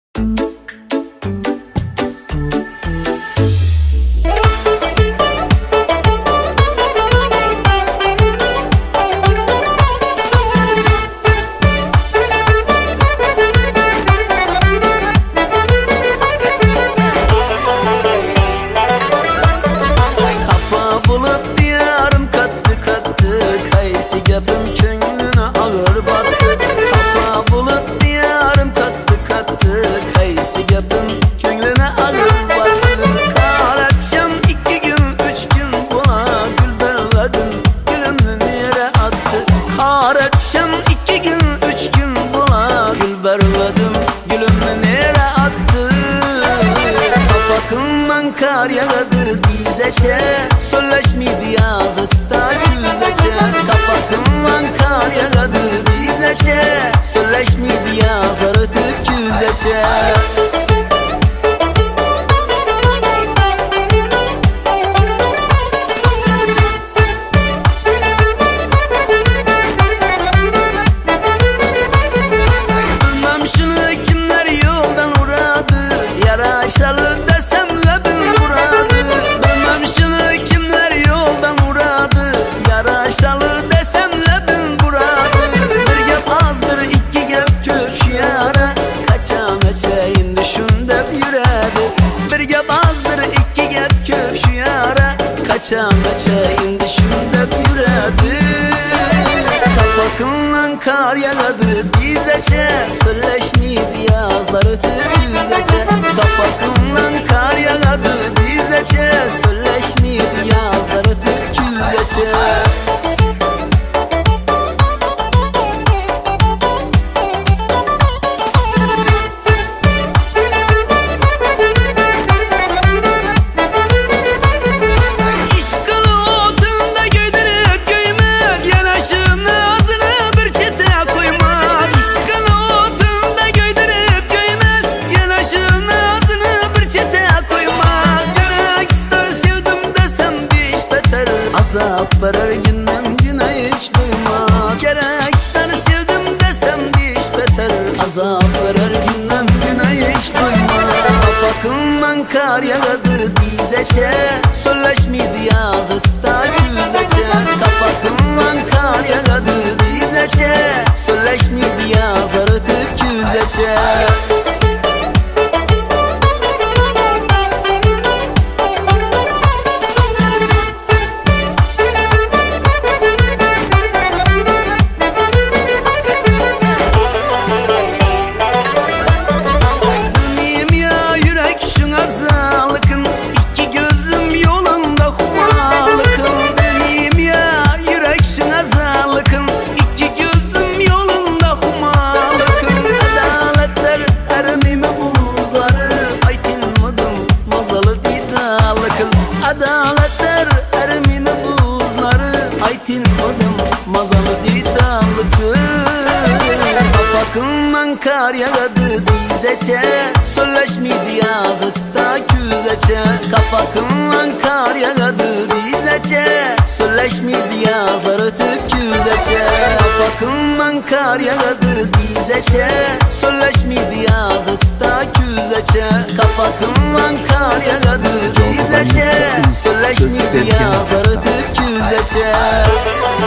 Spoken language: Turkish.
Gapim köngülüne ağır battı. Kafa bulup diyarım kattı kattı. Kayısı gapim köngülüne ağır battı. Kar akşam 2 gün 3 gün buna gül vermedim, gülümün yere attı. Kar akşam 2 gün 3 gün buna gül vermedim, gülümün yere attı. Kapakımdan kar yağdı dizece, sözleşmeydi yazıkta güzece. Kapakımdan kar yağdı dizece, sözleşmeydi yazlar ötüp güzece. Bilmem şunu kimler yoldan uğradı, yaraşalı desem lebim vuradı. Bilmem şunu kimler yoldan uğradı, yaraşalı desem lebim vuradı. Bir gep azdır iki gep köş yara, kaçam eçeyin düşündep yüredi. Bir gep azdır iki gep köş yara, kaçam eçeyin düşündep yüredi. Kapakımdan kar yağdı dizece, sözleşmeydi yazlar ötüp güzece. Kapakımdan kar yağdı dizece, sözleşmeydi yazlar ötüp güzece. Azap verer günden güne hiç duymaz. Gerek ister sevdim desem diş beter. Azap verer günden güne hiç duymaz. Kapakımdan kar yağdı dizece, sözleşmeydi yazıkta güzece. Kapakımdan kar yağdı dizece, sözleşmeydi yazlar ötüp güzece. Adaletler ermini buzları, aytin odım mazalı didallıkı. Kapakımdan kar yağdı dizece, sözleşmeydi yazıkta güzece. Kapakımdan kar yağdı dizece, sözleşmeydi yazlar ötüp güzece. Kapakımdan kar yağdı dizece, sözleşmeydi yazıkta güzece. Kapakımdan kar yağdı dizece, sözleşmeydi yazlar ötüp güzece.